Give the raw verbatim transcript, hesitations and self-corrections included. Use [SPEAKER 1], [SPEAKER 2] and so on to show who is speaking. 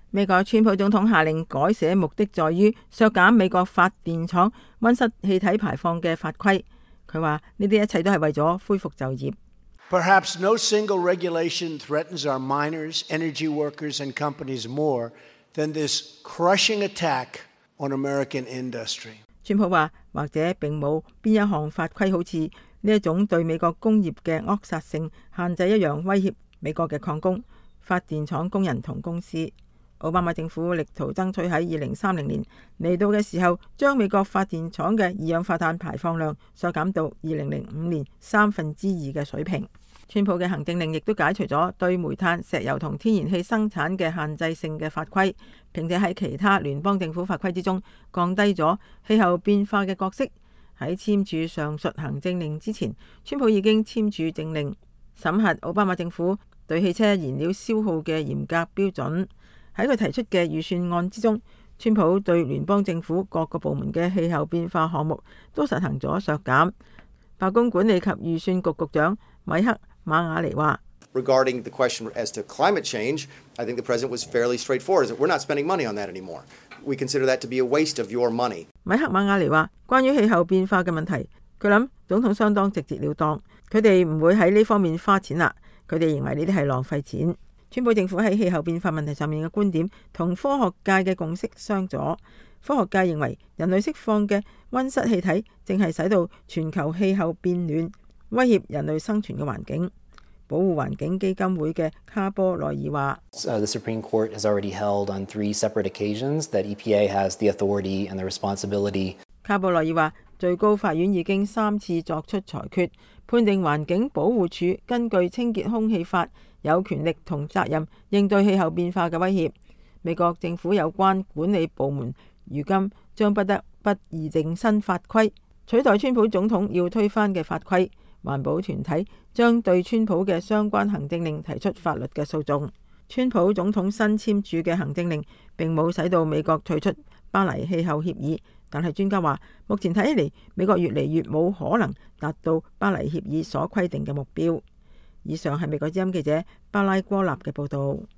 [SPEAKER 1] 美國川普總統下令改寫目的在於削減美國發電廠溫室氣體排放嘅法規。佢話呢啲一切都係為咗恢復就業。
[SPEAKER 2] Perhaps no single regulation threatens our miners, energy workers, and companies more than this crushing attack on American industry。
[SPEAKER 1] 川普話，或者並冇邊一項法規好似呢一種對美國工業嘅扼殺性限制一樣威脅美國嘅礦工、發電廠工人同公司。奧巴馬政府力圖爭取喺二零三零年嚟到嘅時候，將美國發電廠嘅二氧化碳排放量削減到二零零五年三分之二嘅水平。川普嘅行政令亦都解除咗對煤炭、石油同天然氣生產嘅限制性嘅法規，並且喺其他聯邦政府法規之中降低咗氣候變化嘅角色。喺簽署上述行政令之前，川普已經簽署政令，審核奧巴馬政府對汽車燃料消耗嘅嚴格標準。喺佢提出嘅預算案之中，川普對聯邦政府各個部門嘅氣候變化項目都實行咗削減。白宮管理及預算局局長米克馬雅尼話
[SPEAKER 3] Regarding the question as to climate change, I think the president was fairly straightforward. We're not spending money on that anymore. We consider that to be a waste of your money.
[SPEAKER 1] 米克馬雅尼話，關於氣候變化嘅問題，佢諗總統相當直截了當，佢哋唔會喺呢方面花錢啦。佢哋認為呢啲係浪費錢。川普政府喺氣候變化問題上面嘅觀點同科學界嘅共識相左。科學界認為人類釋放嘅溫室氣體正係使到全球氣候變暖，威脅人類生存嘅環境。保護環境基金會嘅卡波內爾話
[SPEAKER 4] The Supreme Court has already held on three separate occasions that E P A has the authority and the responsibility.
[SPEAKER 1] 卡波內爾話，最高法院已經三次作出裁決，判定環境保護署根據清潔空氣法有權力同責任應對氣候變化嘅威脅。美國政府有關管理部門如今將不得不擬定新法規，取代川普總統要推翻嘅法規。環保團體將對川普嘅相關行政令提出法律嘅訴訟。川普總統新簽署嘅行政令並冇使到美國退出巴黎氣候協議，但係專家話，目前睇起嚟美國越嚟越冇可能達到巴黎協議所規定嘅目標。以上係美國之音記者巴拉戈納嘅報導。